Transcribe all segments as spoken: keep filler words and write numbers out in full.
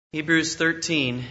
Hebrews thirteen,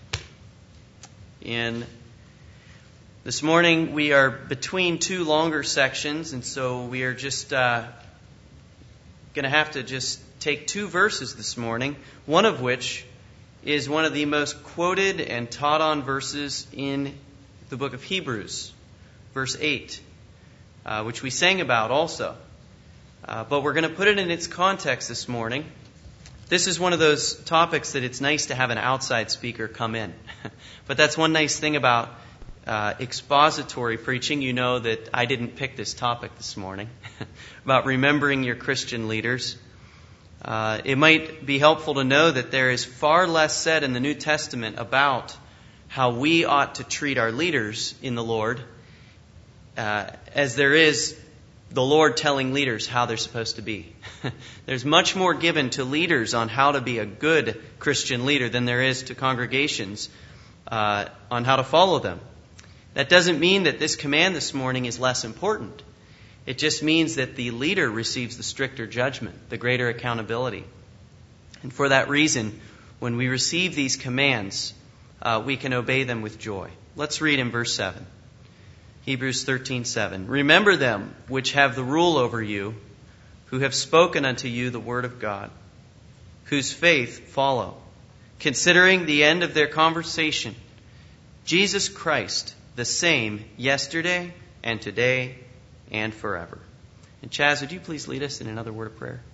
and this morning we are between two longer sections, and so we are just uh, going to have to just take two verses this morning, one of which is one of the most quoted and taught on verses in the book of Hebrews, verse eight, uh, which we sang about also. Uh, but we're going to put it in its context this morning. This is one of those topics that it's nice to have an outside speaker come in. But that's one nice thing about uh, expository preaching. You know that I didn't pick this topic this morning, about remembering your Christian leaders. Uh, it might be helpful to know that there is far less said in the New Testament about how we ought to treat our leaders in the Lord, uh, as there is the Lord telling leaders how they're supposed to be. There's much more given to leaders on how to be a good Christian leader than there is to congregations uh, on how to follow them. That doesn't mean that this command this morning is less important. It just means that the leader receives the stricter judgment, the greater accountability. And for that reason, when we receive these commands, uh, we can obey them with joy. Let's read in verse seven. Hebrews thirteen seven. Remember them which have the rule over you, who have spoken unto you the word of God, whose faith follow, considering the end of their conversation, Jesus Christ, the same yesterday and today and forever. And Chaz, would you please lead us in another word of prayer?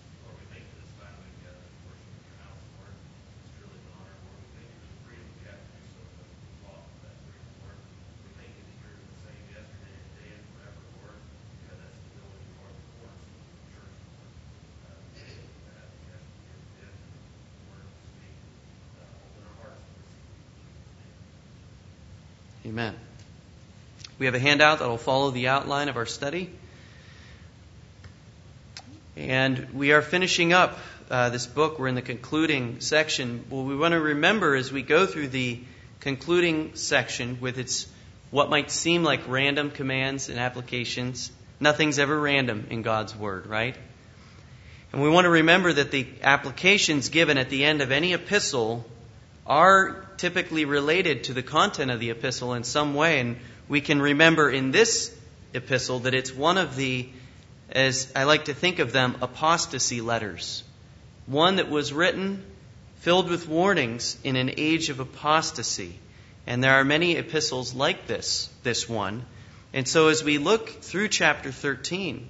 Amen. We have a handout that will follow the outline of our study. And we are finishing up uh, this book. We're in the concluding section. What we want to remember as we go through the concluding section with its what might seem like random commands and applications. Nothing's ever random in God's Word, right? And we want to remember that the applications given at the end of any epistle are typically related to the content of the epistle in some way. And we can remember in this epistle that it's one of the, as I like to think of them, apostasy letters. One that was written, filled with warnings in an age of apostasy. And there are many epistles like this, this one. And so as we look through chapter thirteen,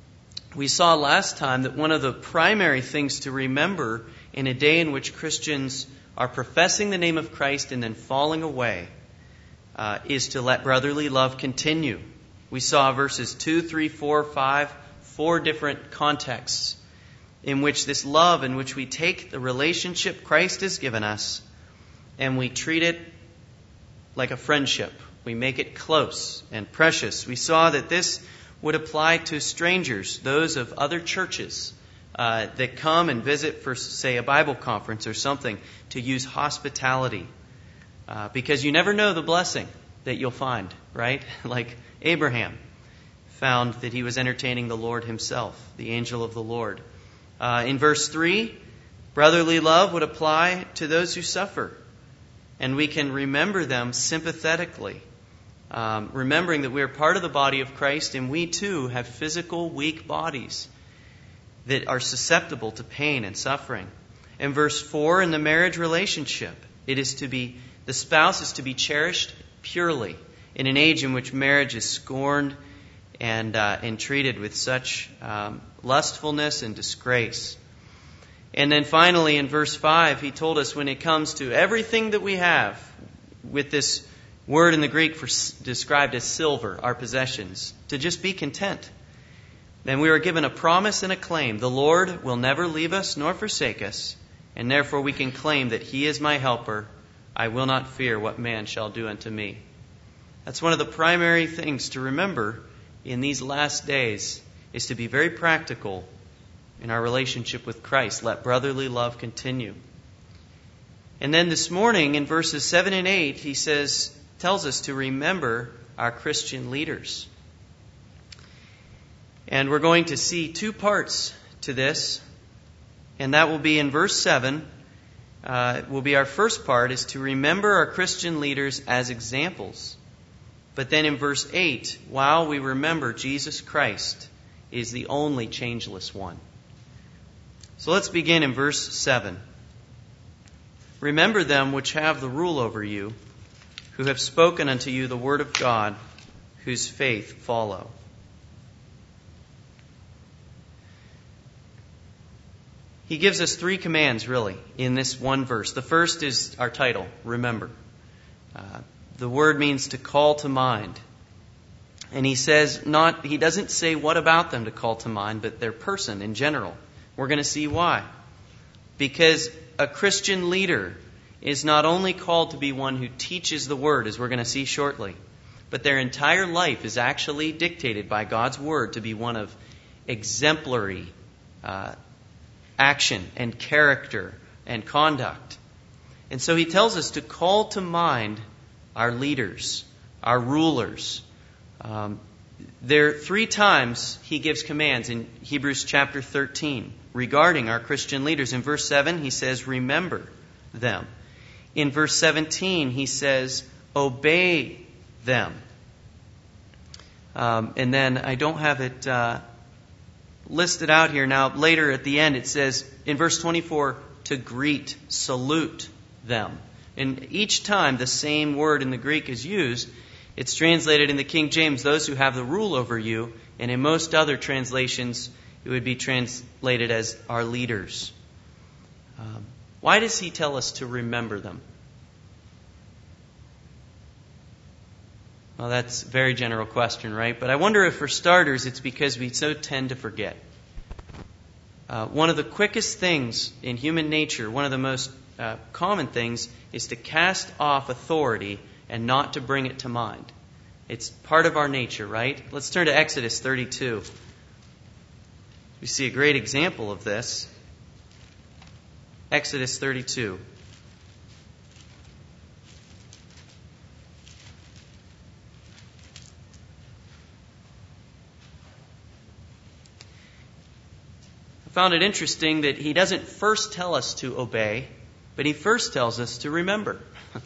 we saw last time that one of the primary things to remember in a day in which Christians are professing the name of Christ and then falling away, uh, is to let brotherly love continue. We saw verses two, three, four, five, four different contexts in which this love, in which we take the relationship Christ has given us and we treat it like a friendship. We make it close and precious. We saw that this would apply to strangers, those of other churches, Uh, that come and visit for, say, a Bible conference or something, to use hospitality. Uh, because you never know the blessing that you'll find, right? Like Abraham found that he was entertaining the Lord himself, the angel of the Lord. Uh, in verse three, brotherly love would apply to those who suffer. And we can remember them sympathetically, um, remembering that we are part of the body of Christ and we too have physical, weak bodies that are susceptible to pain and suffering. In verse four, in the marriage relationship, it is to be, the spouse is to be cherished purely in an age in which marriage is scorned and, uh, and treated with such um, lustfulness and disgrace. And then finally, in verse five, he told us when it comes to everything that we have, with this word in the Greek for, described as silver, our possessions, to just be content. Then we are given a promise and a claim. The Lord will never leave us nor forsake us, and therefore we can claim that He is my helper. I will not fear what man shall do unto me. That's one of the primary things to remember in these last days, is to be very practical in our relationship with Christ. Let brotherly love continue. And then this morning in verses seven and eight, he says, tells us to remember our Christian leaders. And we're going to see two parts to this. And that will be in verse seven, uh, will be our first part, is to remember our Christian leaders as examples. But then in verse eight, while we remember Jesus Christ is the only changeless one. So let's begin in verse seven. Remember them which have the rule over you, who have spoken unto you the word of God, whose faith follow. He gives us three commands, really, in this one verse. The first is our title, remember. Uh, the word means to call to mind. And he says not, he doesn't say what about them to call to mind, but their person in general. We're going to see why. Because a Christian leader is not only called to be one who teaches the word, as we're going to see shortly, but their entire life is actually dictated by God's word to be one of exemplary uh, action and character and conduct. And so he tells us to call to mind our leaders, our rulers. Um, there three times he gives commands in Hebrews chapter thirteen regarding our Christian leaders. In verse seven, he says, remember them. In verse seventeen, he says, obey them. Um, and then I don't have it uh, listed out here now. Later at the end, it says in verse twenty-four, to greet, salute them. And each time the same word in the Greek is used, it's translated in the King James, those who have the rule over you. And in most other translations, it would be translated as our leaders. Um, why does he tell us to remember them? Well, that's a very general question, right? But I wonder if for starters, it's because we so tend to forget. Uh, one of the quickest things in human nature, one of the most uh, common things, is to cast off authority and not to bring it to mind. It's part of our nature, right? Let's turn to Exodus thirty-two. We see a great example of this. Exodus thirty-two. I found it interesting that he doesn't first tell us to obey, but he first tells us to remember.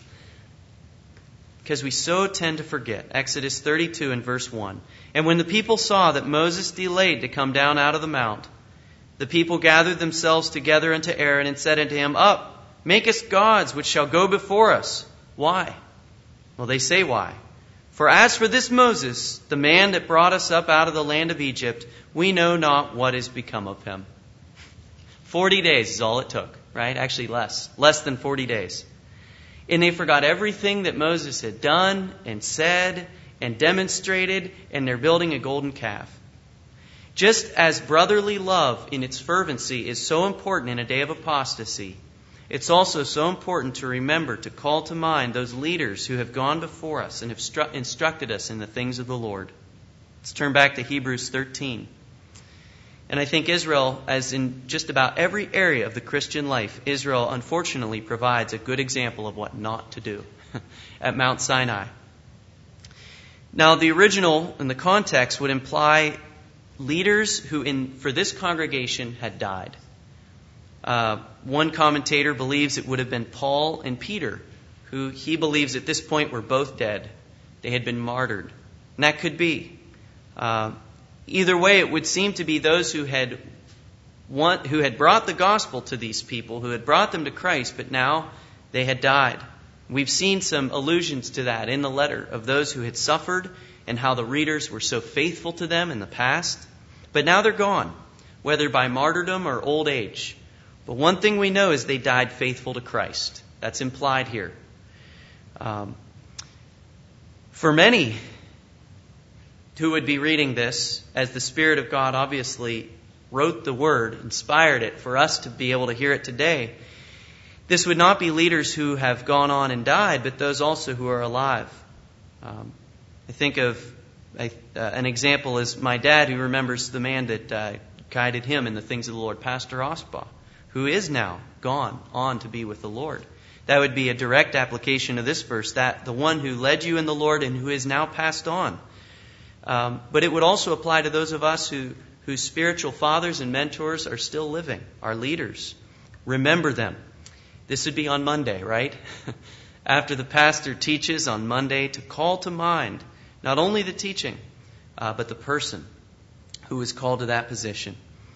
Because we so tend to forget. Exodus thirty-two and verse one. And when the people saw that Moses delayed to come down out of the mount, the people gathered themselves together unto Aaron and said unto him, up, make us gods which shall go before us. Why? Well, they say why. For as for this Moses, the man that brought us up out of the land of Egypt, we know not what is become of him. Forty days is all it took, right? Actually less. Less than forty days. And they forgot everything that Moses had done and said and demonstrated, and they're building a golden calf. Just as brotherly love in its fervency is so important in a day of apostasy, it's also so important to remember to call to mind those leaders who have gone before us and have stru- instructed us in the things of the Lord. Let's turn back to Hebrews thirteen. And I think Israel, as in just about every area of the Christian life, Israel unfortunately provides a good example of what not to do at Mount Sinai. Now, the original and the context would imply leaders who, in for this congregation, had died. Uh, one commentator believes it would have been Paul and Peter, who he believes at this point were both dead. They had been martyred. And that could be. Uh, Either way, it would seem to be those who had want, who had brought the gospel to these people, who had brought them to Christ, but now they had died. We've seen some allusions to that in the letter of those who had suffered and how the readers were so faithful to them in the past. But now they're gone, whether by martyrdom or old age. But one thing we know is they died faithful to Christ. That's implied here. Um, for many who would be reading this, as the Spirit of God obviously wrote the Word, inspired it for us to be able to hear it today, this would not be leaders who have gone on and died, but those also who are alive. Um, I think of a, uh, an example is my dad, who remembers the man that uh, guided him in the things of the Lord, Pastor Osbaugh, who is now gone on to be with the Lord. That would be a direct application of this verse, that the one who led you in the Lord and who is now passed on. Um, but it would also apply to those of us who, whose spiritual fathers and mentors are still living, our leaders. Remember them. This would be on Monday, right? After the pastor teaches on Monday, to call to mind not only the teaching, uh, but the person who is called to that position.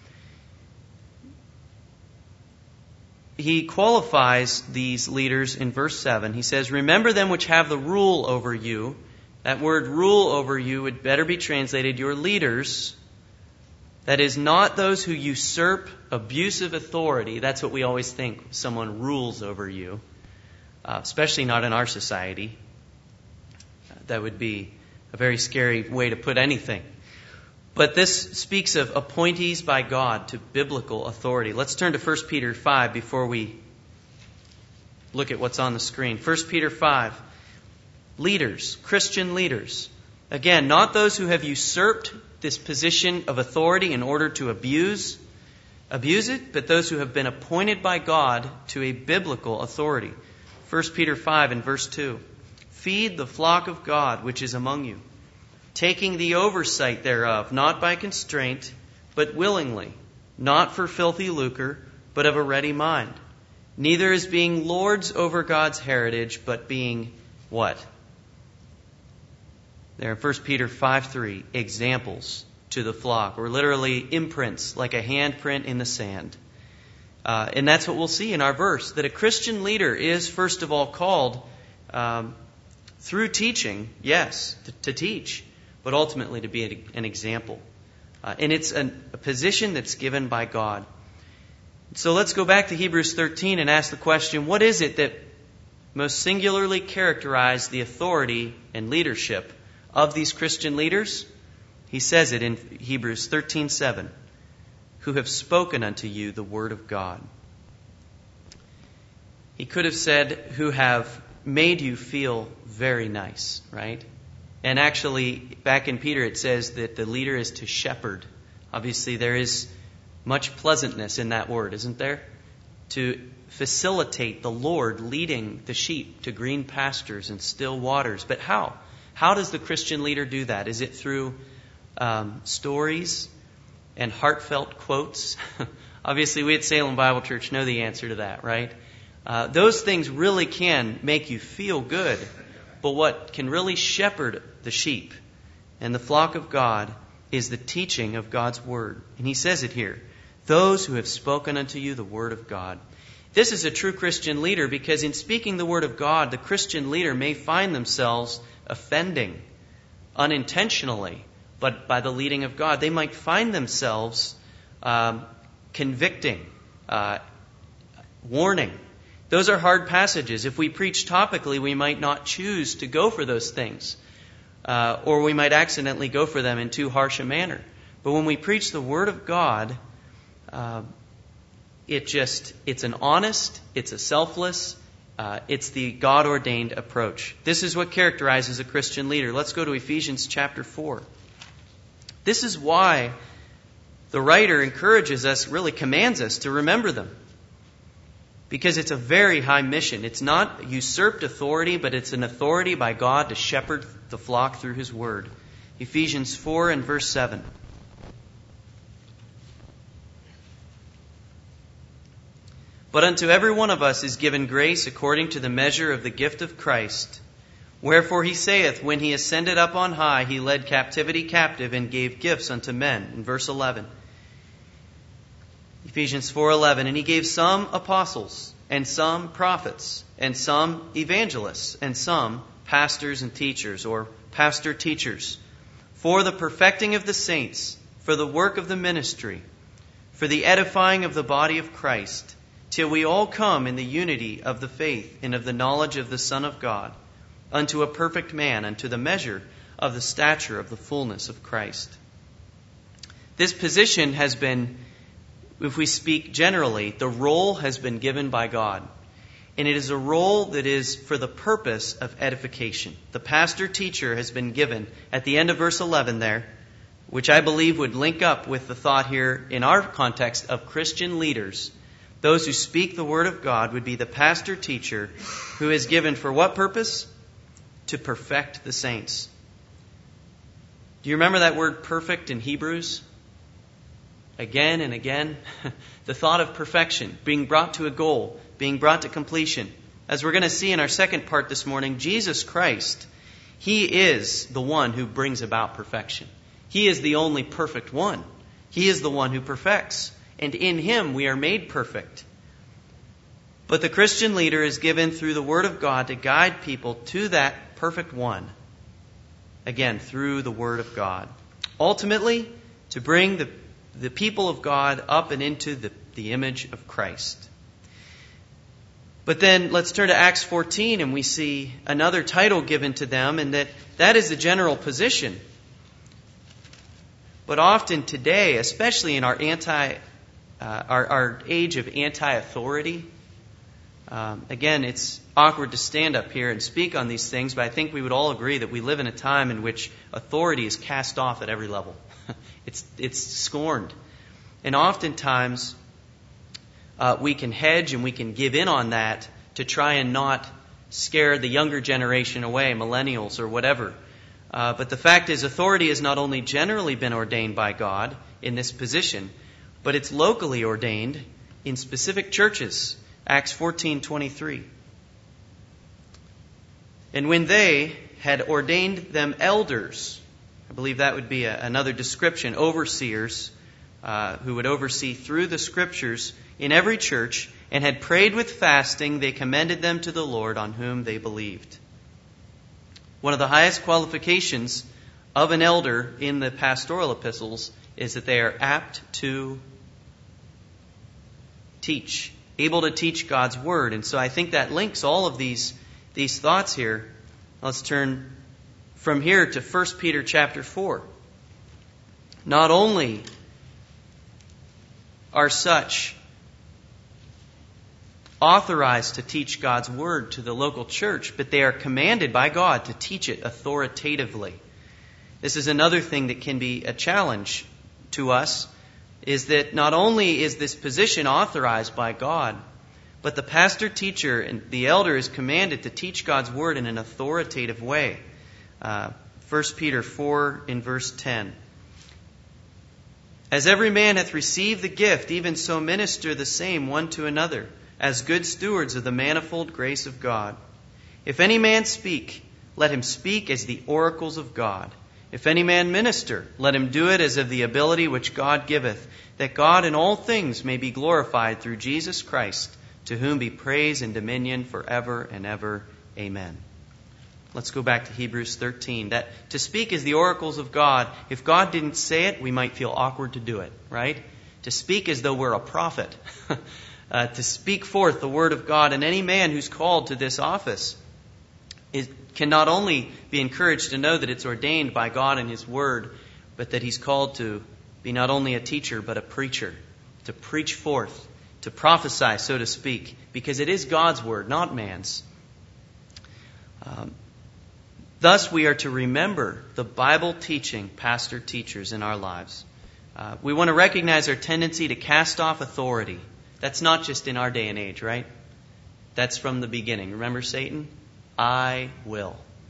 He qualifies these leaders in verse seven. He says, "Remember them which have the rule over you." That word rule over you would better be translated your leaders. That is, not those who usurp abusive authority. That's what we always think, someone rules over you, uh, especially not in our society. That would be a very scary way to put anything. But this speaks of appointees by God to biblical authority. Let's turn to First Peter five before we look at what's on the screen. First Peter five. Leaders, Christian leaders. Again, not those who have usurped this position of authority in order to abuse, abuse it, but those who have been appointed by God to a biblical authority. First Peter five and verse two. "Feed the flock of God which is among you, taking the oversight thereof, not by constraint, but willingly, not for filthy lucre, but of a ready mind. Neither as being lords over God's heritage, but being" what? There in First Peter five three, examples to the flock, or literally imprints, like a handprint in the sand. Uh, and that's what we'll see in our verse, that a Christian leader is first of all called um, through teaching, yes, to, to teach, but ultimately to be an example. Uh, and it's an, a position that's given by God. So let's go back to Hebrews thirteen and ask the question, what is it that most singularly characterized the authority and leadership of these Christian leaders? He says it in Hebrews thirteen seven, "Who have spoken unto you the word of God." He could have said, "Who have made you feel very nice," right? And actually, back in Peter, it says that the leader is to shepherd. Obviously, there is much pleasantness in that word, isn't there? To facilitate the Lord leading the sheep to green pastures and still waters. But how? How does the Christian leader do that? Is it through um, stories and heartfelt quotes? Obviously, we at Salem Bible Church know the answer to that, right? Uh, those things really can make you feel good. But what can really shepherd the sheep and the flock of God is the teaching of God's Word. And he says it here, "Those who have spoken unto you the Word of God." This is a true Christian leader because in speaking the Word of God, the Christian leader may find themselves offending unintentionally, but by the leading of God. They might find themselves um, convicting, uh, warning. Those are hard passages. If we preach topically, we might not choose to go for those things, uh, or we might accidentally go for them in too harsh a manner. But when we preach the Word of God, uh, it just, it's an honest, it's a selfless, Uh, it's the God-ordained approach. This is what characterizes a Christian leader. Let's go to Ephesians chapter four. This is why the writer encourages us, really commands us to remember them. Because it's a very high mission. It's not usurped authority, but it's an authority by God to shepherd the flock through His Word. Ephesians four and verse seven. "But unto every one of us is given grace according to the measure of the gift of Christ. Wherefore he saith, when he ascended up on high, he led captivity captive and gave gifts unto men." In verse eleven. Ephesians four eleven. "And he gave some apostles, and some prophets, and some evangelists, and some pastors and teachers," or pastor teachers, "for the perfecting of the saints, for the work of the ministry, for the edifying of the body of Christ, till we all come in the unity of the faith and of the knowledge of the Son of God, unto a perfect man, unto the measure of the stature of the fullness of Christ." This position has been, if we speak generally, the role has been given by God. And it is a role that is for the purpose of edification. The pastor-teacher has been given at the end of verse eleven there, which I believe would link up with the thought here in our context of Christian leaders. Those who speak the Word of God would be the pastor-teacher who is given for what purpose? To perfect the saints. Do you remember that word perfect in Hebrews? Again and again. The thought of perfection, being brought to a goal, being brought to completion. As we're going to see in our second part this morning, Jesus Christ, He is the one who brings about perfection. He is the only perfect one. He is the one who perfects. And in Him we are made perfect. But the Christian leader is given through the Word of God to guide people to that perfect one. Again, through the Word of God. Ultimately, to bring the, the people of God up and into the, the image of Christ. But then let's turn to Acts fourteen and we see another title given to them, and that that is the general position. But often today, especially in our anti, uh, our, our age of anti-authority, um, again, it's awkward to stand up here and speak on these things, but I think we would all agree that we live in a time in which authority is cast off at every level. it's it's scorned, and oftentimes uh, we can hedge and we can give in on that to try and not scare the younger generation away, millennials or whatever. Uh, but the fact is, authority has not only generally been ordained by God in this position, but it's locally ordained in specific churches. Acts fourteen twenty-three. And when they had ordained them elders, I believe that would be a, another description, overseers, uh, who would oversee through the Scriptures in every church, and had prayed with fasting, they commended them to the Lord on whom they believed. One of the highest qualifications of an elder in the pastoral epistles is that they are apt to teach, able to teach God's Word. And so I think that links all of these, these thoughts here. Let's turn from here to First Peter chapter four. Not only are such authorized to teach God's Word to the local church, but they are commanded by God to teach it authoritatively. This is another thing that can be a challenge to us, is that not only is this position authorized by God, but the pastor, teacher, and the elder is commanded to teach God's Word in an authoritative way. Uh, First Peter four in verse ten. As every man hath received the gift, even so minister the same one to another, as good stewards of the manifold grace of God. If any man speak, let him speak as the oracles of God. If any man minister, let him do it as of the ability which God giveth, that God in all things may be glorified through Jesus Christ, to whom be praise and dominion forever and ever. Amen. Let's go back to Hebrews thirteen. That to speak as the oracles of God, if God didn't say it, we might feel awkward to do it, right? To speak as though we're a prophet. Uh, to speak forth the Word of God. And any man who's called to this office is, can not only be encouraged to know that it's ordained by God and His Word, but that he's called to be not only a teacher, but a preacher, to preach forth, to prophesy, so to speak, because it is God's Word, not man's. Um, thus, we are to remember the Bible-teaching pastor-teachers in our lives. Uh, we want to recognize our tendency to cast off authority. That's not just in our day and age, right? That's from the beginning. Remember Satan? I will.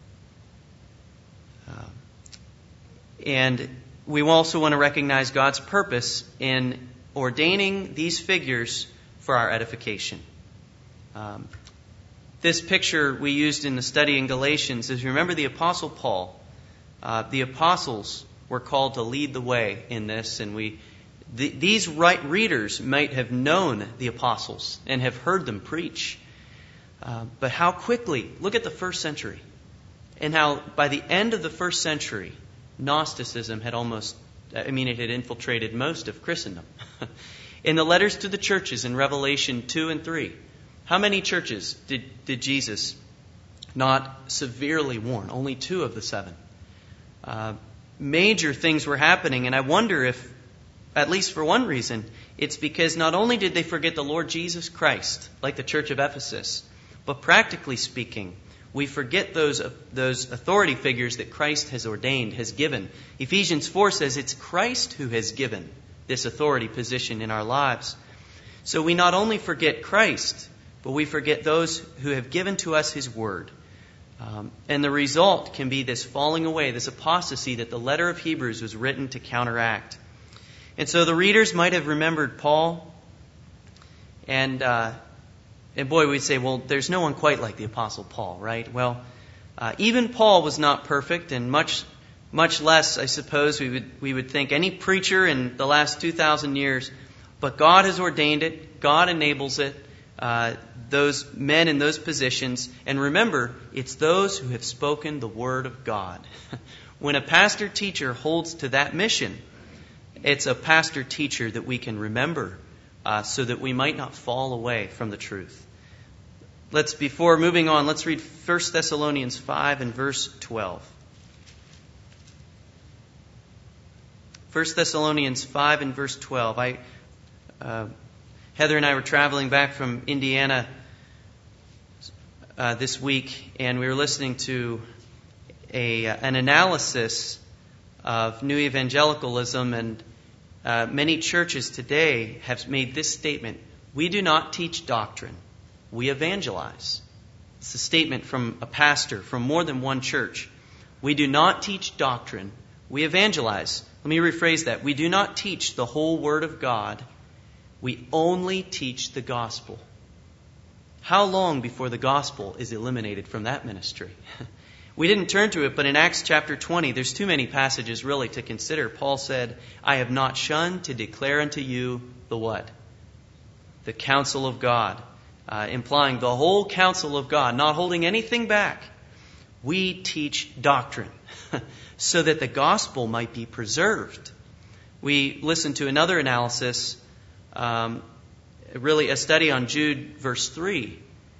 Um, and we also want to recognize God's purpose in ordaining these figures for our edification. Um, this picture we used in the study in Galatians is, remember the Apostle Paul. Uh, the apostles were called to lead the way in this, and we The, these right readers might have known the apostles and have heard them preach. Uh, but how quickly, look at the first century, and how by the end of the first century, Gnosticism had almost, I mean, it had infiltrated most of Christendom. In the letters to the churches in Revelation two and three, how many churches did, did Jesus not severely warn? Only two of the seven. Uh, major things were happening, and I wonder if, at least for one reason, it's because not only did they forget the Lord Jesus Christ, like the church of Ephesus, but practically speaking, we forget those, those authority figures that Christ has ordained, has given. Ephesians four says it's Christ who has given this authority position in our lives. So we not only forget Christ, but we forget those who have given to us His Word. Um, and the result can be this falling away, this apostasy that the letter of Hebrews was written to counteract. And so the readers might have remembered Paul and uh, and boy, we'd say, well, there's no one quite like the Apostle Paul, right? Well, uh, even Paul was not perfect, and much much less, I suppose, we would we would think any preacher in the last two thousand years. But God has ordained it. God enables it. Uh, those men in those positions. And remember, it's those who have spoken the Word of God. When a pastor-teacher holds to that mission, it's a pastor-teacher that we can remember uh, so that we might not fall away from the truth. Let's, before moving on, let's read First Thessalonians five and verse twelve. First Thessalonians five and verse twelve. I, uh, Heather and I were traveling back from Indiana uh, this week, and we were listening to a an analysis of New Evangelicalism, and uh, many churches today have made this statement: we do not teach doctrine, we evangelize. It's a statement from a pastor from more than one church. We do not teach doctrine, we evangelize. Let me rephrase that. We do not teach the whole Word of God, we only teach the gospel. How long before the gospel is eliminated from that ministry? We didn't turn to it, but in Acts chapter twenty, there's too many passages really to consider. Paul said, I have not shunned to declare unto you the what? The counsel of God. Uh, implying the whole counsel of God, not holding anything back. We teach doctrine so that the gospel might be preserved. We listened to another analysis, um, really a study on Jude verse three.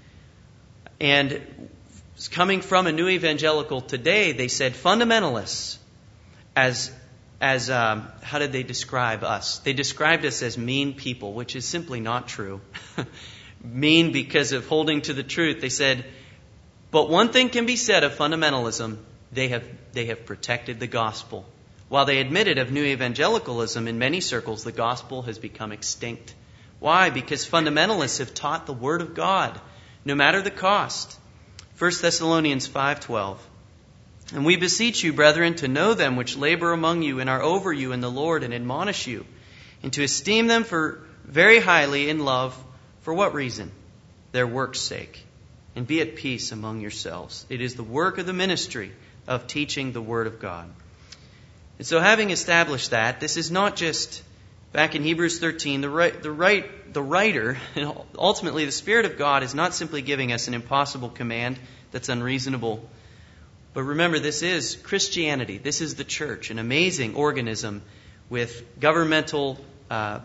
And coming from a New Evangelical today, they said fundamentalists, as as um, how did they describe us? They described us as mean people, which is simply not true. Mean because of holding to the truth. They said, but one thing can be said of fundamentalism: they have they have protected the gospel. While they admitted of New Evangelicalism, in many circles the gospel has become extinct. Why? Because fundamentalists have taught the Word of God, no matter the cost. First Thessalonians five twelve. And we beseech you, brethren, to know them which labor among you and are over you in the Lord, and admonish you, and to esteem them for very highly in love. For what reason? Their work's sake. And be at peace among yourselves. It is the work of the ministry of teaching the Word of God. And so having established that, this is not just, back in Hebrews thirteen, the, right, the, right, the writer, and ultimately the Spirit of God is not simply giving us an impossible command that's unreasonable. But remember, this is Christianity. This is the church, an amazing organism with governmental uh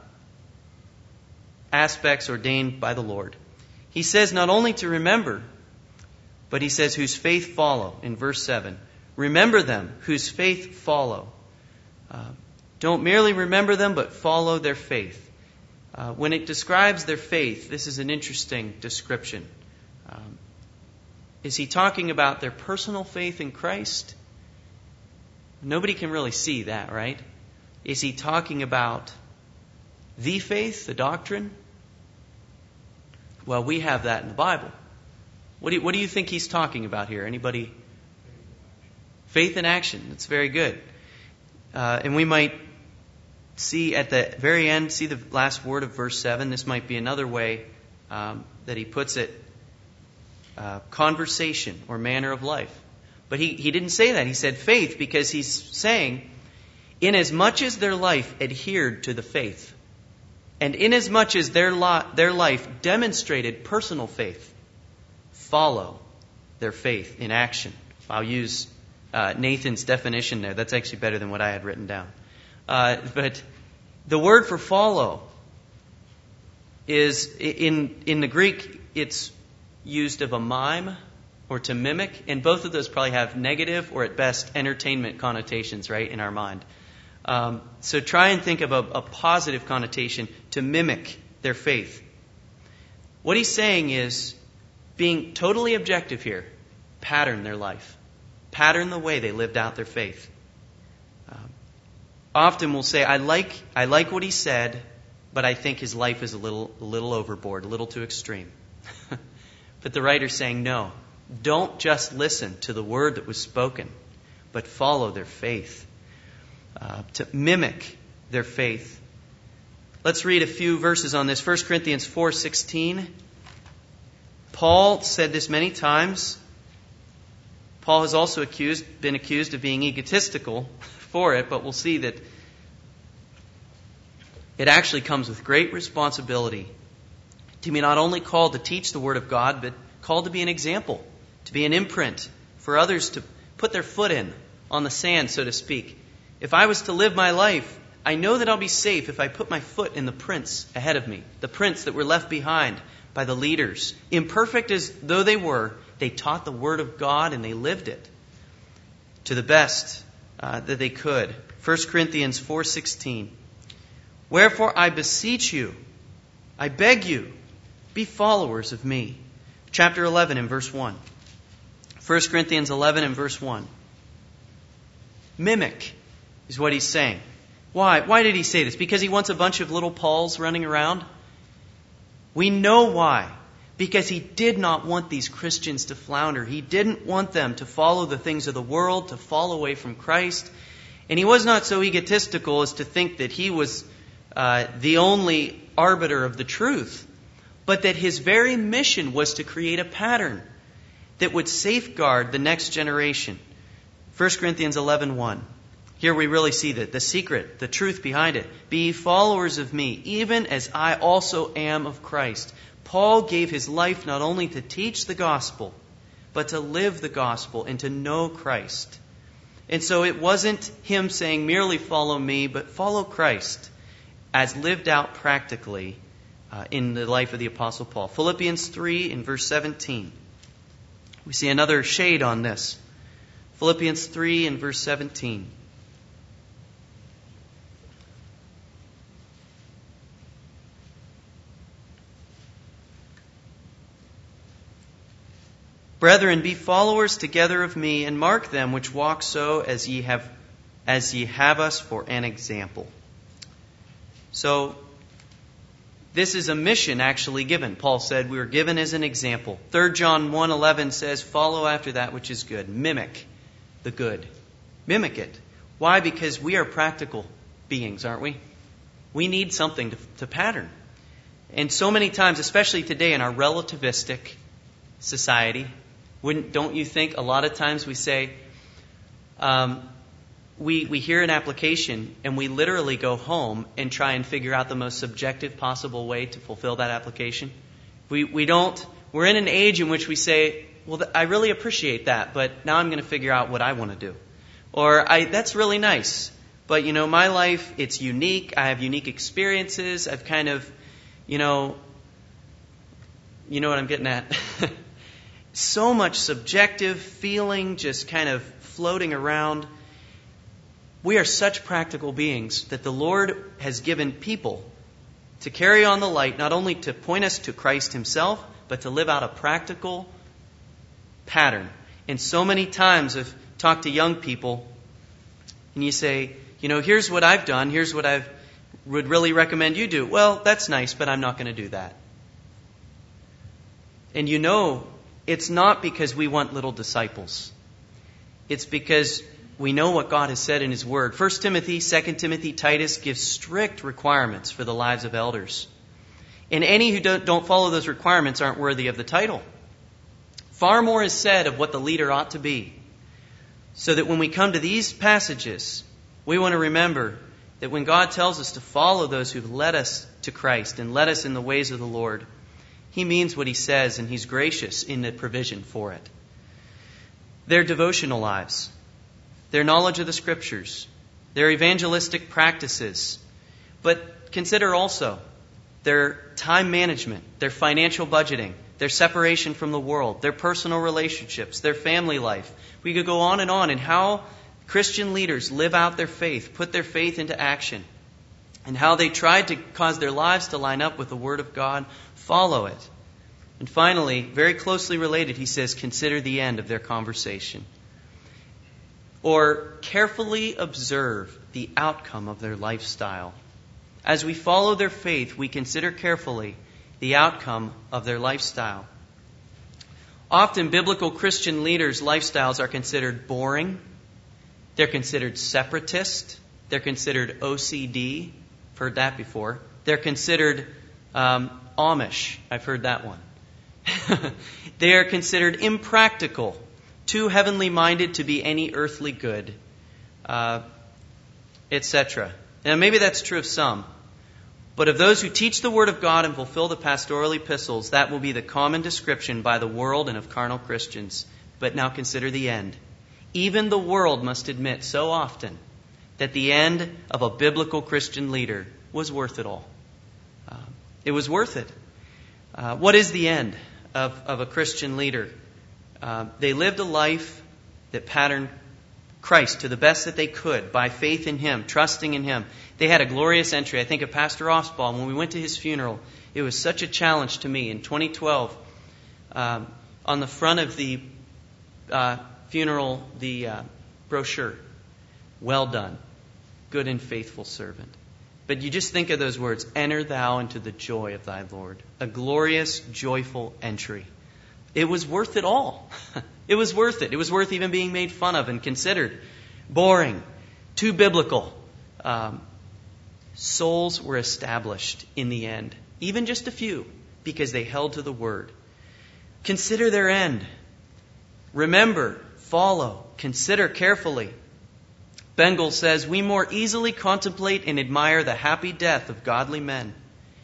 aspects ordained by the Lord. He says not only to remember, but he says whose faith follow in verse seven. Remember them whose faith follow. Uh, don't merely remember them, but follow their faith. Uh, when it describes their faith, this is an interesting description. Um, is he talking about their personal faith in Christ? Nobody can really see that, right? Is he talking about the faith, the doctrine? Well, we have that in the Bible. What do you, what do you think he's talking about here? Anybody? Faith in action. That's very good. Uh, and we might see at the very end, see the last word of verse seven. This might be another way um, that he puts it. Uh, conversation or manner of life. But he, he didn't say that. He said faith because he's saying, inasmuch as their life adhered to the faith, and inasmuch as their, lo- their life demonstrated personal faith, follow their faith in action. I'll use uh, Nathan's definition there. That's actually better than what I had written down. Uh, but the word for follow is, in, in the Greek, it's used of a mime or to mimic. And both of those probably have negative or at best entertainment connotations, right, in our mind. Um, so try and think of a, a positive connotation, to mimic their faith. What he's saying is, being totally objective here, pattern their life. Pattern the way they lived out their faith. Um, often we'll say, I like I like what he said, but I think his life is a little, a little overboard, a little too extreme. But the writer's saying, no, don't just listen to the word that was spoken, but follow their faith. Uh, to mimic their faith. Let's read a few verses on this. First Corinthians four sixteen. Paul said this many times. Paul has also accused, been accused of being egotistical for it, but we'll see that it actually comes with great responsibility to be not only called to teach the Word of God, but called to be an example, to be an imprint for others to put their foot in on the sand, so to speak. If I was to live my life, I know that I'll be safe if I put my foot in the prints ahead of me, the prints that were left behind by the leaders. Imperfect as though they were, they taught the Word of God and they lived it to the best uh, that they could. First Corinthians four sixteen. Wherefore I beseech you, I beg you, be followers of me. Chapter eleven and verse one. First Corinthians eleven and verse one. Mimic is what he's saying. Why? Why did he say this? Because he wants a bunch of little Pauls running around? We know why. Because he did not want these Christians to flounder. He didn't want them to follow the things of the world, to fall away from Christ. And he was not so egotistical as to think that he was uh, the only arbiter of the truth, but that his very mission was to create a pattern that would safeguard the next generation. First Corinthians eleven one. Here we really see the, the secret, the truth behind it. Be ye followers of me, even as I also am of Christ. Paul gave his life not only to teach the gospel, but to live the gospel and to know Christ. And so it wasn't him saying merely follow me, but follow Christ as lived out practically uh, in the life of the Apostle Paul. Philippians three in verse seventeen. We see another shade on this. Philippians three in verse seventeen. Brethren, be followers together of me, and mark them which walk so as ye have as ye have us for an example. So, this is a mission actually given. Paul said we were given as an example. Third John one eleven says, follow after that which is good. Mimic the good. Mimic it. Why? Because we are practical beings, aren't we? We need something to, to pattern. And so many times, especially today in our relativistic society, Wouldn't, don't you think a lot of times we say, um, we, we hear an application and we literally go home and try and figure out the most subjective possible way to fulfill that application? We, we don't, we're in an age in which we say, well, th- I really appreciate that, but now I'm going to figure out what I want to do. Or, I, that's really nice, but you know, my life, it's unique. I have unique experiences. I've kind of, you know, you know what I'm getting at. So much subjective feeling just kind of floating around. We are such practical beings that the Lord has given people to carry on the light, not only to point us to Christ Himself, but to live out a practical pattern. And so many times I've talked to young people, and you say, you know, here's what I've done, here's what I would really recommend you do. Well, that's nice, but I'm not going to do that. And you know, it's not because we want little disciples. It's because we know what God has said in His Word. First Timothy, Second Timothy, Titus gives strict requirements for the lives of elders. And any who don't follow those requirements aren't worthy of the title. Far more is said of what the leader ought to be. So that when we come to these passages, we want to remember that when God tells us to follow those who've led us to Christ and led us in the ways of the Lord, He means what He says, and He's gracious in the provision for it. Their devotional lives, their knowledge of the Scriptures, their evangelistic practices, but consider also their time management, their financial budgeting, their separation from the world, their personal relationships, their family life. We could go on and on in how Christian leaders live out their faith, put their faith into action, and how they tried to cause their lives to line up with the Word of God. Follow it. And finally, very closely related, he says, consider the end of their conversation. Or carefully observe the outcome of their lifestyle. As we follow their faith, we consider carefully the outcome of their lifestyle. Often, biblical Christian leaders' lifestyles are considered boring. They're considered separatist. They're considered O C D. I've heard that before. They're considered um, Amish. I've heard that one. They are considered impractical, too heavenly minded to be any earthly good, uh, et cetera. Now, maybe that's true of some. But of those who teach the Word of God and fulfill the pastoral epistles, that will be the common description by the world and of carnal Christians. But now consider the end. Even the world must admit so often that the end of a biblical Christian leader was worth it all. Uh, it was worth it. Uh, what is the end of, of a Christian leader? Uh, they lived a life that patterned Christ to the best that they could by faith in Him, trusting in Him. They had a glorious entry. I think of Pastor Osbald. When we went to his funeral, it was such a challenge to me. In twenty twelve, um, on the front of the uh, funeral, the uh, brochure, "Well done, good and faithful servant." But you just think of those words, "Enter thou into the joy of thy Lord." A glorious, joyful entry. It was worth it all. It was worth it. It was worth even being made fun of and considered boring, too biblical. Um, souls were established in the end, even just a few, because they held to the Word. Consider their end. Remember, follow, consider carefully. Bengel says, "We more easily contemplate and admire the happy death of godly men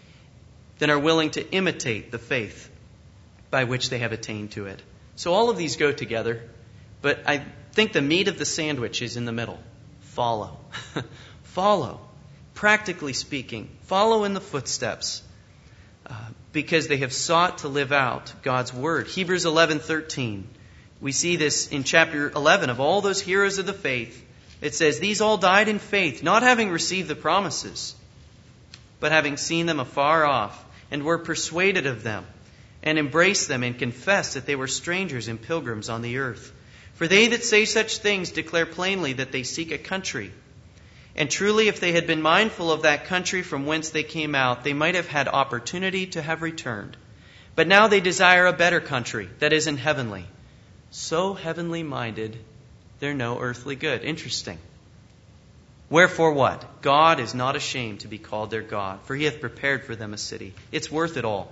than are willing to imitate the faith by which they have attained to it." So all of these go together, but I think the meat of the sandwich is in the middle. Follow. Follow. Practically speaking, follow in the footsteps uh, because they have sought to live out God's Word. Hebrews eleven thirteen. We see this in chapter eleven of all those heroes of the faith. It says, "These all died in faith, not having received the promises, but having seen them afar off, and were persuaded of them, and embraced them, and confessed that they were strangers and pilgrims on the earth. For they that say such things declare plainly that they seek a country. And truly, if they had been mindful of that country from whence they came out, they might have had opportunity to have returned. But now they desire a better country, that is in heavenly. So heavenly minded, they're no earthly good." Interesting. "Wherefore what? God is not ashamed to be called their God, for He hath prepared for them a city." It's worth it all.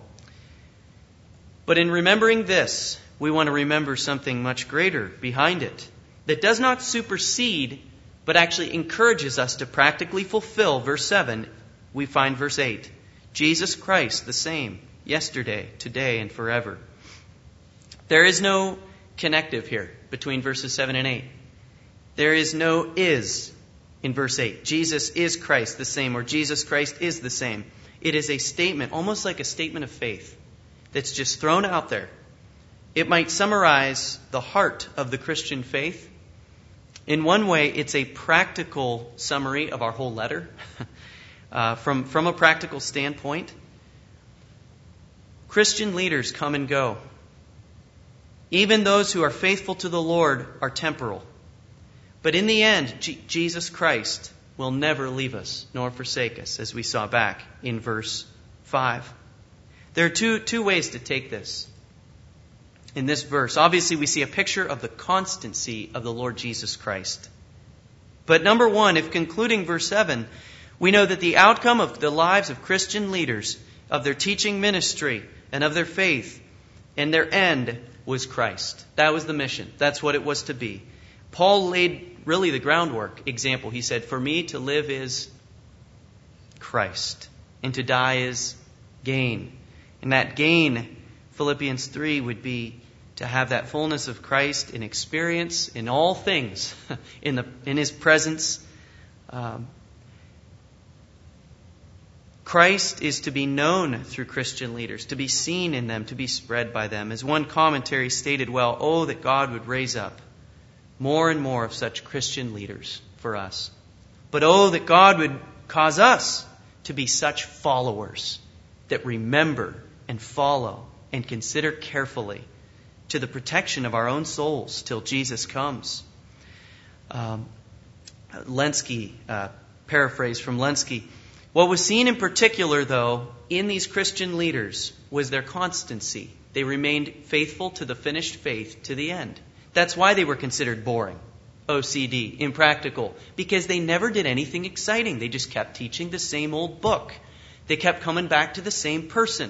But in remembering this, we want to remember something much greater behind it that does not supersede, but actually encourages us to practically fulfill verse seven. We find verse eight. Jesus Christ the same, yesterday, today, and forever. There is no connective here between verses seven and eight. There is no is in verse eight. Jesus is Christ the same, or Jesus Christ is the same. It is a statement, almost like a statement of faith, that's just thrown out there. It might summarize the heart of the Christian faith. In one way, it's a practical summary of our whole letter. uh, from, from a practical standpoint, Christian leaders come and go. Even those who are faithful to the Lord are temporal. But in the end, G- Jesus Christ will never leave us nor forsake us, as we saw back in verse five. There are two, two ways to take this. In this verse, obviously we see a picture of the constancy of the Lord Jesus Christ. But number one, if concluding verse seven, we know that the outcome of the lives of Christian leaders, of their teaching ministry, and of their faith, and their end was Christ. That was the mission. That's what it was to be. Paul laid really the groundwork. Example, he said, "For me to live is Christ, and to die is gain." And that gain, Philippians three, would be to have that fullness of Christ in experience in all things, in the in His presence. Um, Christ is to be known through Christian leaders, to be seen in them, to be spread by them. As one commentary stated well, "Oh, that God would raise up more and more of such Christian leaders for us. But oh, that God would cause us to be such followers that remember and follow and consider carefully to the protection of our own souls till Jesus comes." Um, Lenski, uh, paraphrase from Lenski. What was seen in particular, though, in these Christian leaders was their constancy. They remained faithful to the finished faith to the end. That's why they were considered boring, O C D, impractical, because they never did anything exciting. They just kept teaching the same old book. They kept coming back to the same person.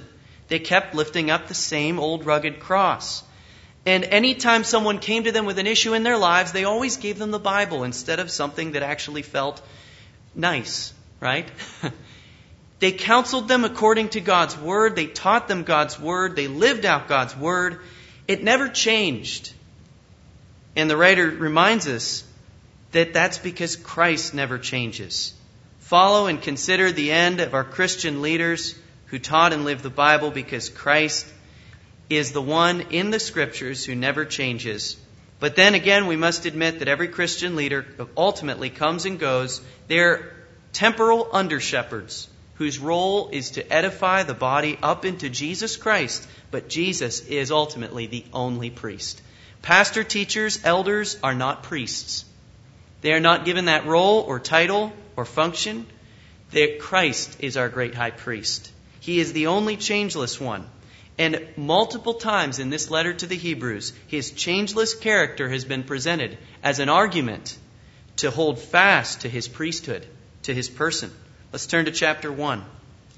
They kept lifting up the same old rugged cross. And anytime someone came to them with an issue in their lives, they always gave them the Bible instead of something that actually felt nice, right? They counseled them according to God's Word. They taught them God's Word. They lived out God's Word. It never changed. And the writer reminds us that that's because Christ never changes. Follow and consider the end of our Christian leaders who taught and lived the Bible, because Christ is the one in the Scriptures who never changes. But then again, we must admit that every Christian leader ultimately comes and goes. They're temporal under-shepherds whose role is to edify the body up into Jesus Christ, but Jesus is ultimately the only priest. Pastor, teachers, elders are not priests. They are not given that role or title or function. That Christ is our great high priest. He is the only changeless one. And multiple times in this letter to the Hebrews, his changeless character has been presented as an argument to hold fast to his priesthood, to his person. Let's turn to chapter one.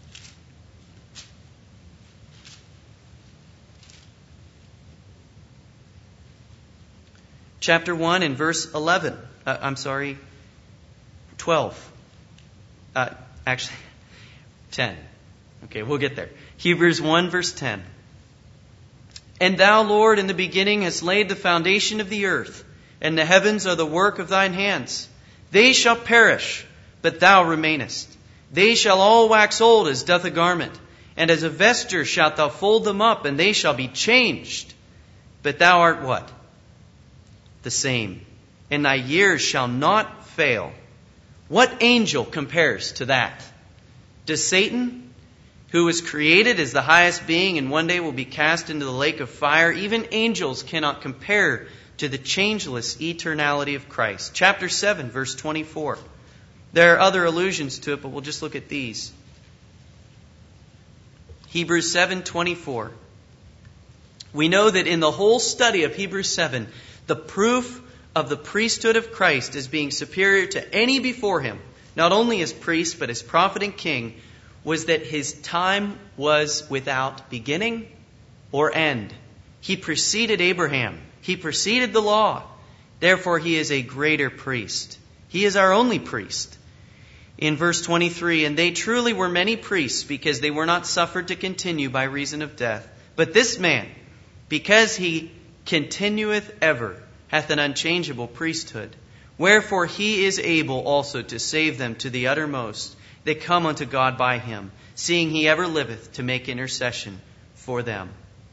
Chapter one and verse eleven. Uh, I'm sorry, twelve. Uh, actually, ten. Okay, we'll get there. Hebrews one, verse ten. And thou, Lord, in the beginning hast laid the foundation of the earth, and the heavens are the work of thine hands. They shall perish, but thou remainest. They shall all wax old as doth a garment, and as a vesture shalt thou fold them up, and they shall be changed. But thou art what? The same. And thy years shall not fail. What angel compares to that? Does Satan, who was created as the highest being and one day will be cast into the lake of fire, even angels cannot compare to the changeless eternality of Christ. Chapter seven, verse twenty-four. There are other allusions to it, but we'll just look at these. Hebrews seven, twenty-four. We know that in the whole study of Hebrews seven, the proof of the priesthood of Christ as being superior to any before him, not only as priest, but as prophet and king, was that his time was without beginning or end. He preceded Abraham. He preceded the law. Therefore, he is a greater priest. He is our only priest. In verse twenty-three, and they truly were many priests, because they were not suffered to continue by reason of death. But this man, because he continueth ever, hath an unchangeable priesthood. Wherefore he is able also to save them to the uttermost that come unto God by him, seeing he ever liveth to make intercession for them.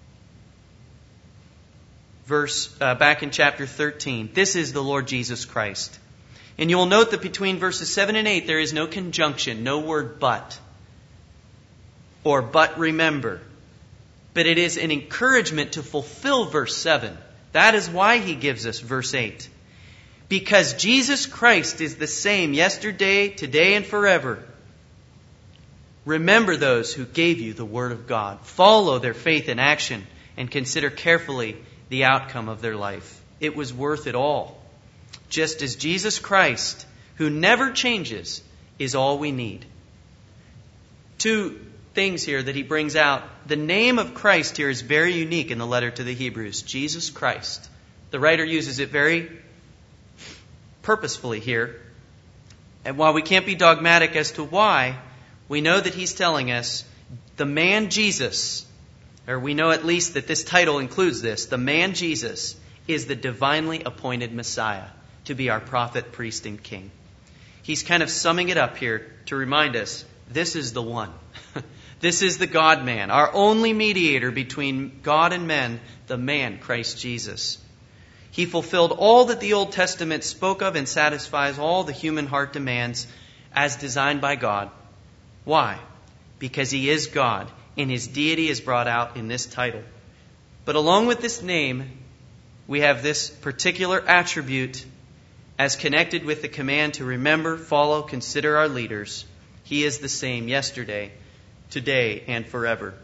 Verse uh, back in chapter thirteen. This is the Lord Jesus Christ. And you will note that between verses seven and eight there is no conjunction, no word but, or but remember. But it is an encouragement to fulfill verse seven. That is why he gives us verse eight. Because Jesus Christ is the same yesterday, today, and forever. Remember those who gave you the Word of God. Follow their faith in action and consider carefully the outcome of their life. It was worth it all. Just as Jesus Christ, who never changes, is all we need. Two things here that he brings out. The name of Christ here is very unique in the letter to the Hebrews. Jesus Christ. The writer uses it very purposefully here. And while we can't be dogmatic as to why, we know that he's telling us the man Jesus, or we know at least that this title includes this, the man Jesus is the divinely appointed Messiah to be our prophet, priest, and king. He's kind of summing it up here to remind us, this is the one. This is the God-man, our only mediator between God and men, the man, Christ Jesus. He fulfilled all that the Old Testament spoke of and satisfies all the human heart demands as designed by God. Why? Because he is God, and his deity is brought out in this title. But along with this name, we have this particular attribute as connected with the command to remember, follow, consider our leaders. He is the same yesterday, today, and forever.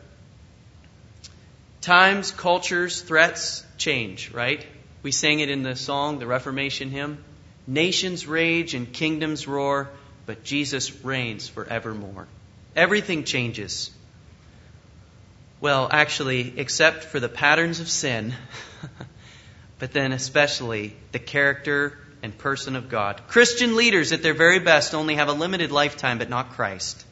Times, cultures, threats change, right? We sang it in the song, the Reformation hymn. Nations rage and kingdoms roar, but Jesus reigns forevermore. Everything changes. Well, actually, except for the patterns of sin, but then especially the character and person of God. Christian leaders at their very best only have a limited lifetime, but not Christ.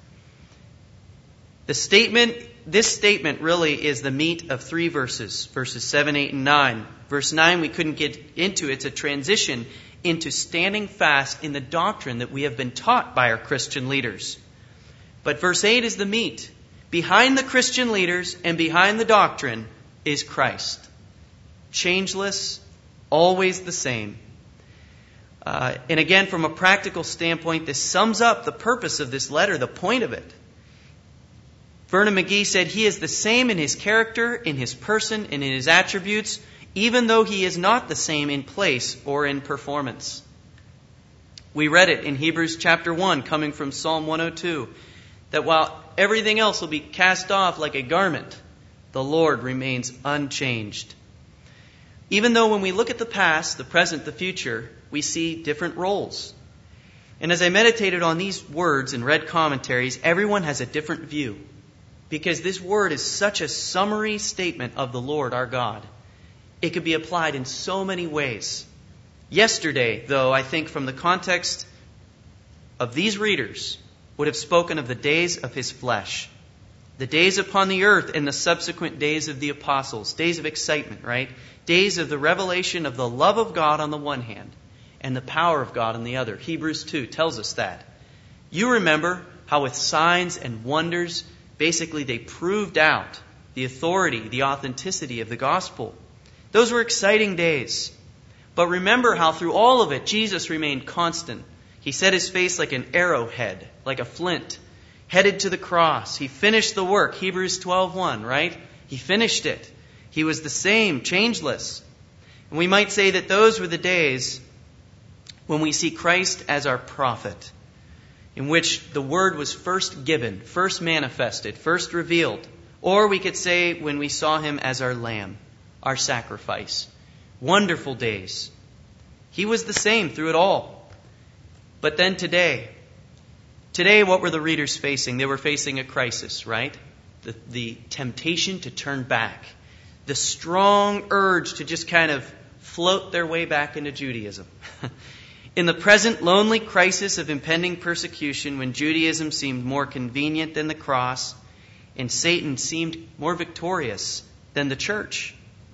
The statement, this statement really is the meat of three verses, verses seven, eight, and nine. Verse nine we couldn't get into. It's a transition into standing fast in the doctrine that we have been taught by our Christian leaders. But verse eight is the meat. Behind the Christian leaders and behind the doctrine is Christ. Changeless, always the same. Uh, and again, from a practical standpoint, this sums up the purpose of this letter, the point of it. Vernon McGee said, he is the same in his character, in his person, and in his attributes, even though he is not the same in place or in performance. We read it in Hebrews chapter one, coming from Psalm one oh two, that while everything else will be cast off like a garment, the Lord remains unchanged. Even though when we look at the past, the present, the future, we see different roles. And as I meditated on these words and read commentaries, everyone has a different view. Because this word is such a summary statement of the Lord our God. It could be applied in so many ways. Yesterday, though, I think from the context of these readers, would have spoken of the days of his flesh. The days upon the earth and the subsequent days of the apostles. Days of excitement, right? Days of the revelation of the love of God on the one hand and the power of God on the other. Hebrews two tells us that. You remember how with signs and wonders, basically they proved out the authority, the authenticity of the gospel. Those were exciting days. But remember how through all of it, Jesus remained constant. He set his face like an arrowhead, like a flint, headed to the cross. He finished the work, Hebrews twelve one, right? He finished it. He was the same, changeless. And we might say that those were the days when we see Christ as our prophet, in which the word was first given, first manifested, first revealed. Or we could say when we saw him as our lamb, our sacrifice. Wonderful days. He was the same through it all. But then today, today what were the readers facing? They were facing a crisis, right? The, the temptation to turn back. The strong urge to just kind of float their way back into Judaism. In the present lonely crisis of impending persecution, when Judaism seemed more convenient than the cross, and Satan seemed more victorious than the church,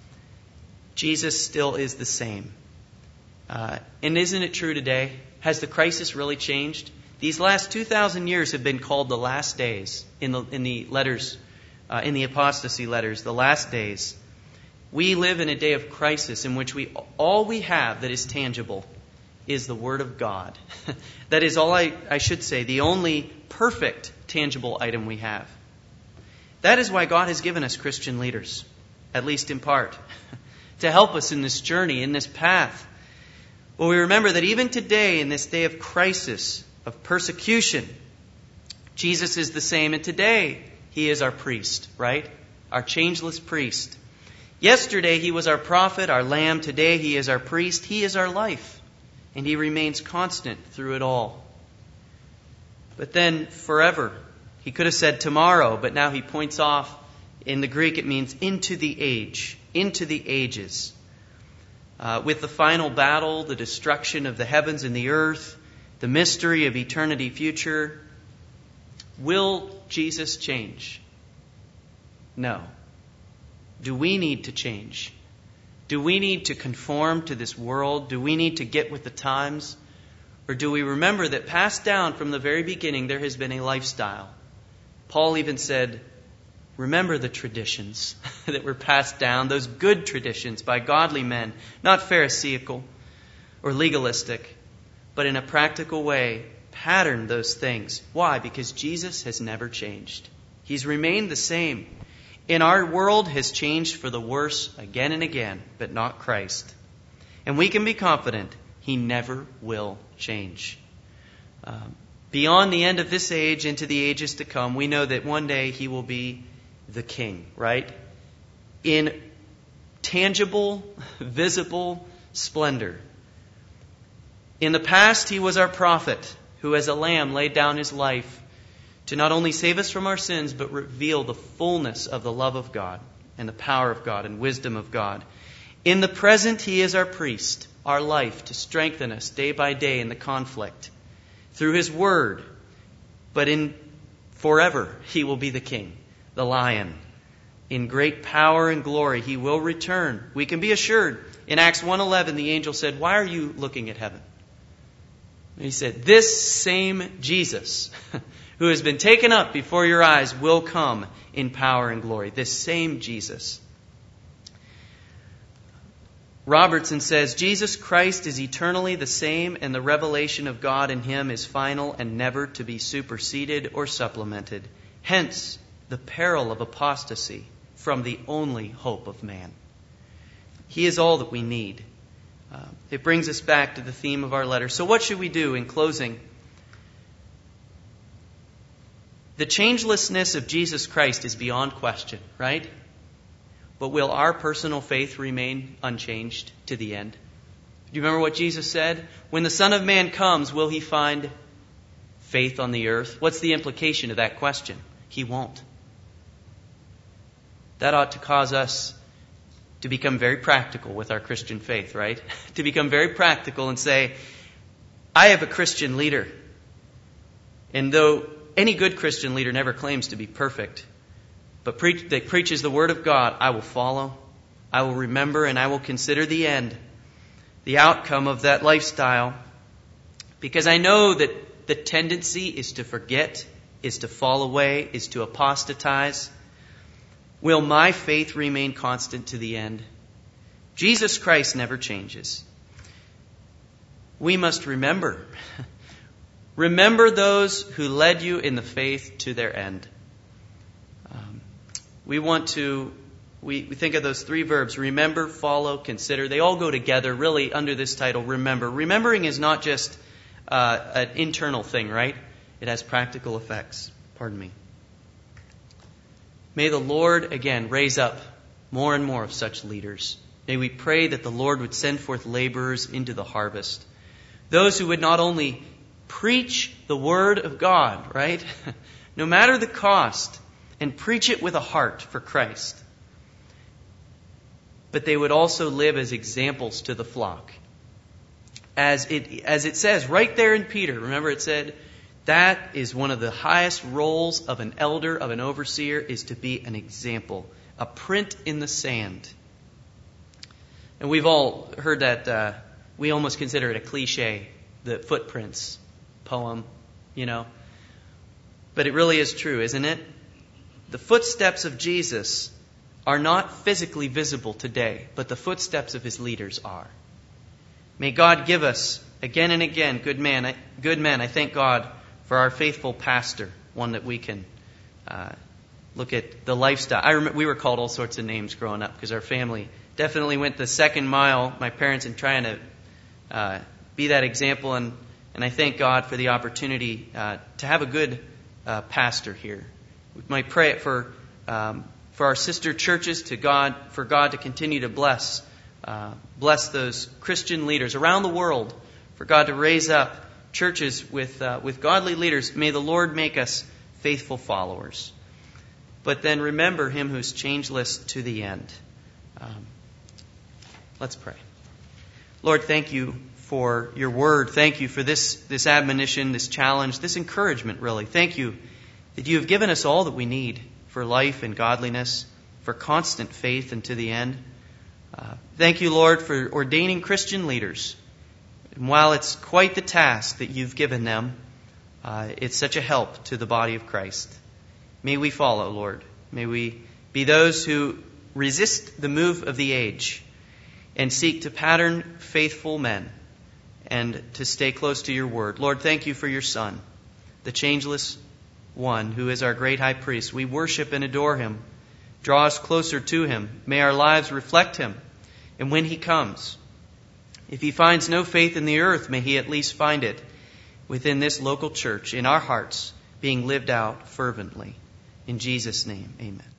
Jesus still is the same. Uh, and isn't it true today? Has the crisis really changed? These last two thousand years have been called the last days in the in the letters, uh, in the apostasy letters, the last days. We live in a day of crisis in which we all we have that is tangible is the Word of God. That is all I, I should say, the only perfect tangible item we have. That is why God has given us Christian leaders, at least in part, to help us in this journey, in this path. Well, we remember that even today, in this day of crisis, of persecution, Jesus is the same. And today, He is our priest, right? Our changeless priest. Yesterday, He was our prophet, our lamb. Today, He is our priest. He is our life. And He remains constant through it all. But then, forever. He could have said tomorrow, but now He points off. In the Greek, it means into the age, into the ages. Uh, with the final battle, the destruction of the heavens and the earth, the mystery of eternity future, will Jesus change? No. Do we need to change? Do we need to conform to this world? Do we need to get with the times? Or do we remember that passed down from the very beginning, there has been a lifestyle? Paul even said, remember the traditions that were passed down, those good traditions by godly men, not pharisaical or legalistic, but in a practical way, pattern those things. Why? Because Jesus has never changed. He's remained the same. And our world has changed for the worse again and again, but not Christ. And we can be confident He never will change. Um, beyond the end of this age into the ages to come, we know that one day He will be the King, right? In tangible, visible splendor. In the past, He was our prophet, who as a lamb laid down His life to not only save us from our sins, but reveal the fullness of the love of God and the power of God and wisdom of God. In the present, He is our priest, our life, to strengthen us day by day in the conflict through His Word. But in forever, He will be the King, the Lion. In great power and glory, He will return. We can be assured. In Acts one eleven, the angel said, "Why are you looking at heaven?" And he said, "This same Jesus who has been taken up before your eyes will come in power and glory." This same Jesus. Robertson says, "Jesus Christ is eternally the same, and the revelation of God in Him is final and never to be superseded or supplemented. Hence, the peril of apostasy from the only hope of man." He is all that we need. Uh, it brings us back to the theme of our letter. So what should we do in closing? The changelessness of Jesus Christ is beyond question, right? But will our personal faith remain unchanged to the end? Do you remember what Jesus said? When the Son of Man comes, will He find faith on the earth? What's the implication of that question? He won't. That ought to cause us to become very practical with our Christian faith, right? To become very practical and say, I have a Christian leader. And though any good Christian leader never claims to be perfect, but preach, that preaches the Word of God, I will follow, I will remember, and I will consider the end, the outcome of that lifestyle. Because I know that the tendency is to forget, is to fall away, is to apostatize. Will my faith remain constant to the end? Jesus Christ never changes. We must remember. Remember those who led you in the faith to their end. Um, we want to, we, we think of those three verbs, remember, follow, consider. They all go together really under this title, remember. Remembering is not just uh, an internal thing, right? It has practical effects. Pardon me. May the Lord, again, raise up more and more of such leaders. May we pray that the Lord would send forth laborers into the harvest. Those who would not only preach the Word of God, right? No matter the cost, and preach it with a heart for Christ. But they would also live as examples to the flock. As it, as it says right there in Peter, remember it said, that is one of the highest roles of an elder, of an overseer, is to be an example, a print in the sand. And we've all heard that, uh, we almost consider it a cliche, the footprints poem, you know. But it really is true, isn't it? The footsteps of Jesus are not physically visible today, but the footsteps of His leaders are. May God give us, again and again, good men. Good men. I thank God for our faithful pastor, one that we can uh, look at the lifestyle. I remember we were called all sorts of names growing up because our family definitely went the second mile, my parents, in trying to uh, be that example. And, and I thank God for the opportunity uh, to have a good uh, pastor here. We might pray for um, for our sister churches, to God, for God to continue to bless uh, bless those Christian leaders around the world, for God to raise up churches with uh, with godly leaders. May the Lord make us faithful followers. But then remember Him who's changeless to the end. Um, let's pray. Lord, thank You for Your Word. Thank You for this, this admonition, this challenge, this encouragement, really. Thank You that You have given us all that we need for life and godliness, for constant faith and to the end. Uh, thank You, Lord, for ordaining Christian leaders. And while it's quite the task that You've given them, uh, it's such a help to the body of Christ. May we follow, Lord. May we be those who resist the move of the age and seek to pattern faithful men and to stay close to Your Word. Lord, thank You for Your Son, the changeless One who is our great high priest. We worship and adore Him. Draw us closer to Him. May our lives reflect Him. And when He comes, if He finds no faith in the earth, may He at least find it within this local church, in our hearts, being lived out fervently. In Jesus' name, amen.